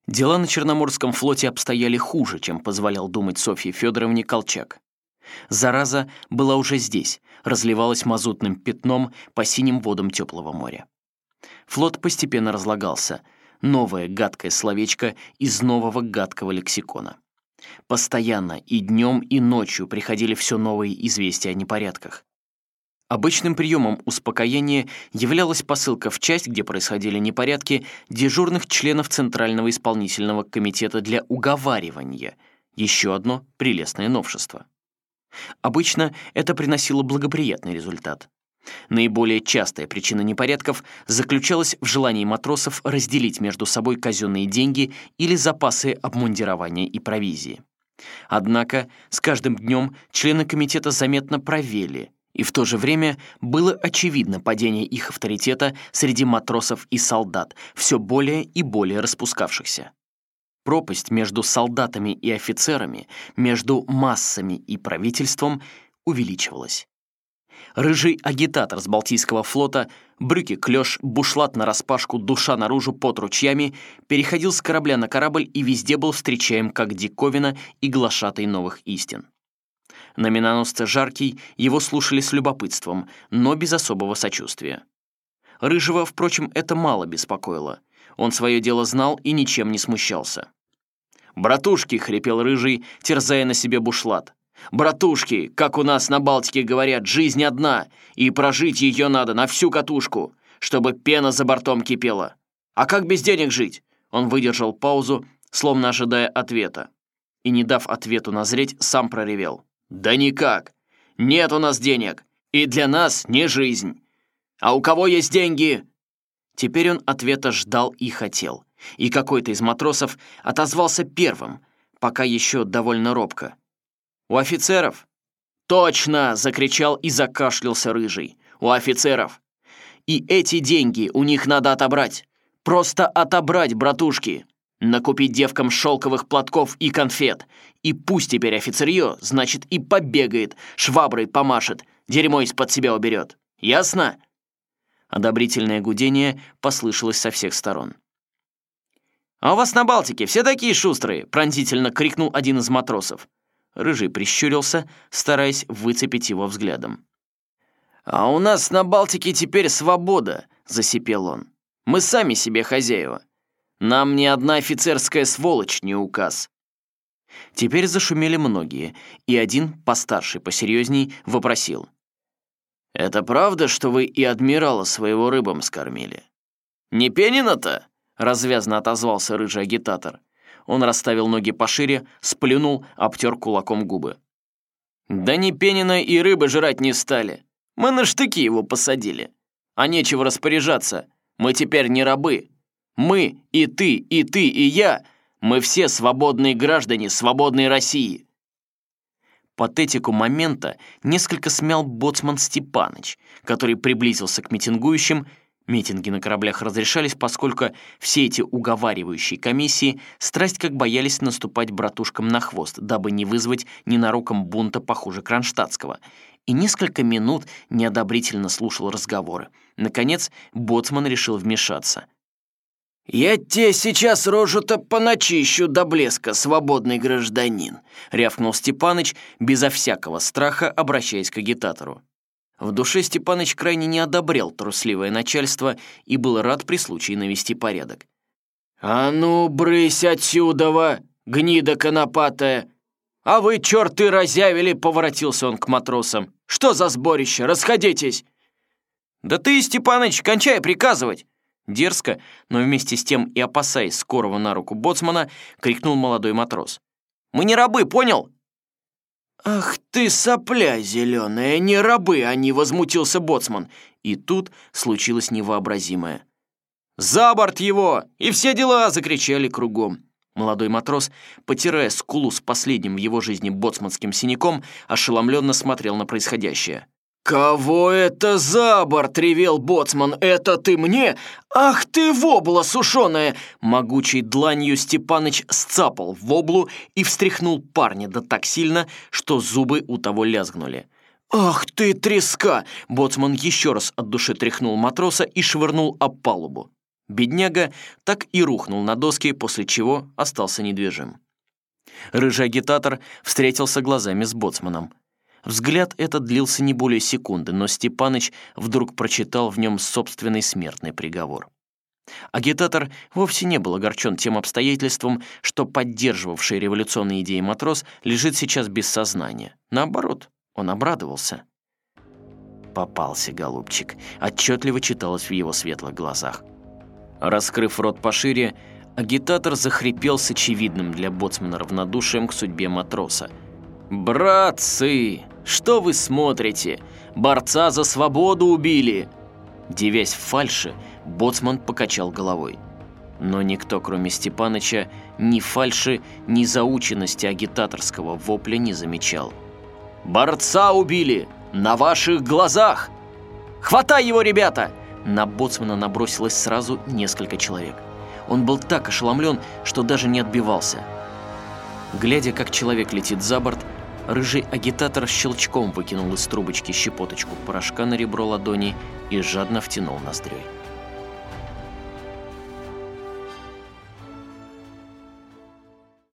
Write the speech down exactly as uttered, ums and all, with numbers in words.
Дела на Черноморском флоте обстояли хуже, чем позволял думать Софье Федоровне Колчак. Зараза была уже здесь, разливалась мазутным пятном по синим водам теплого моря. Флот постепенно разлагался. Новое гадкое словечко из нового гадкого лексикона. Постоянно и днем, и ночью приходили все новые известия о непорядках. Обычным приемом успокоения являлась посылка в часть, где происходили непорядки, дежурных членов Центрального исполнительного комитета для уговаривания. Еще одно прелестное новшество. Обычно это приносило благоприятный результат. Наиболее частая причина непорядков заключалась в желании матросов разделить между собой казенные деньги или запасы обмундирования и провизии. Однако с каждым днем члены комитета заметно правели, и в то же время было очевидно падение их авторитета среди матросов и солдат, все более и более распускавшихся. Пропасть между солдатами и офицерами, между массами и правительством увеличивалась. Рыжий агитатор с Балтийского флота, брюки-клёш, бушлат нараспашку, душа наружу, под ручьями, переходил с корабля на корабль и везде был встречаем как диковина и глашатай новых истин. На миноносце Жаркий его слушали с любопытством, но без особого сочувствия. Рыжего, впрочем, это мало беспокоило. Он свое дело знал и ничем не смущался. «Братушки!» — хрипел Рыжий, терзая на себе бушлат. «Братушки, как у нас на Балтике говорят, жизнь одна, и прожить ее надо на всю катушку, чтобы пена за бортом кипела. А как без денег жить?» Он выдержал паузу, словно ожидая ответа. И, не дав ответу назреть, сам проревел. «Да никак. Нет у нас денег, и для нас не жизнь. А у кого есть деньги?» Теперь он ответа ждал и хотел, и какой-то из матросов отозвался первым, пока еще довольно робко. «У офицеров?» «Точно!» — закричал и закашлялся Рыжий. «У офицеров! И эти деньги у них надо отобрать. Просто отобрать, братушки! Накупить девкам шелковых платков и конфет. И пусть теперь офицерье, значит, и побегает, шваброй помашет, дерьмо из-под себя уберет. Ясно?» Одобрительное гудение послышалось со всех сторон. «А у вас на Балтике все такие шустрые!» — пронзительно крикнул один из матросов. Рыжий прищурился, стараясь выцепить его взглядом. «А у нас на Балтике теперь свобода!» — засипел он. «Мы сами себе хозяева. Нам ни одна офицерская сволочь не указ». Теперь зашумели многие, и один, постарше, посерьезней, вопросил. «Это правда, что вы и адмирала своего рыбам скормили?» «Не Пенина-то?» — развязно отозвался рыжий агитатор. Он расставил ноги пошире, сплюнул, обтер кулаком губы. «Да ни Пенина и рыбы жрать не стали. Мы на штыки его посадили. А нечего распоряжаться. Мы теперь не рабы. Мы, и ты, и ты, и я, мы все свободные граждане свободной России». Патетику момента несколько смял боцман Степаныч, который приблизился к митингующим. Митинги на кораблях разрешались, поскольку все эти уговаривающие комиссии страсть как боялись наступать братушкам на хвост, дабы не вызвать ненароком бунта похуже кронштадтского, и несколько минут неодобрительно слушал разговоры. Наконец, боцман решил вмешаться. «Я тебе сейчас рожу-то поначищу до блеска, свободный гражданин», — рявкнул Степаныч, безо всякого страха обращаясь к агитатору. В душе Степаныч крайне не одобрял трусливое начальство и был рад при случае навести порядок. «А ну, брысь отсюда, гнида конопатая! А вы, черты, разявили!» — поворотился он к матросам. «Что за сборище? Расходитесь!» «Да ты, Степаныч, кончай приказывать!» Дерзко, но вместе с тем и опасаясь скорого на руку боцмана, крикнул молодой матрос. «Мы не рабы, понял?» «Ах ты, сопля зеленая, не рабы они!» — возмутился боцман. И тут случилось невообразимое. «За борт его! И все дела!» — закричали кругом. Молодой матрос, потирая скулу с последним в его жизни боцманским синяком, ошеломленно смотрел на происходящее. «Кого это за борт?» — ревел боцман. «Это ты мне? Ах ты, вобла сушеная!» Могучей дланью Степаныч сцапал воблу и встряхнул парня да так сильно, что зубы у того лязгнули. «Ах ты, треска!» — боцман еще раз от души тряхнул матроса и швырнул об палубу. Бедняга так и рухнул на доски, после чего остался недвижим. Рыжий агитатор встретился глазами с боцманом. Взгляд этот длился не более секунды, но Степаныч вдруг прочитал в нем собственный смертный приговор. Агитатор вовсе не был огорчен тем обстоятельством, что поддерживавший революционные идеи матрос лежит сейчас без сознания. Наоборот, он обрадовался. «Попался, голубчик», — отчетливо читалось в его светлых глазах. Раскрыв рот пошире, агитатор захрипел с очевидным для боцмана равнодушием к судьбе матроса. «Братцы, что вы смотрите? Борца за свободу убили!» Девясь в фальши, боцман покачал головой. Но никто, кроме Степаныча, ни фальши, ни заученности агитаторского вопля не замечал. «Борца убили! На ваших глазах! Хватай его, ребята!» На боцмана набросилось сразу несколько человек. Он был так ошеломлен, что даже не отбивался. Глядя, как человек летит за борт, рыжий агитатор щелчком выкинул из трубочки щепоточку порошка на ребро ладони и жадно втянул ноздрёй.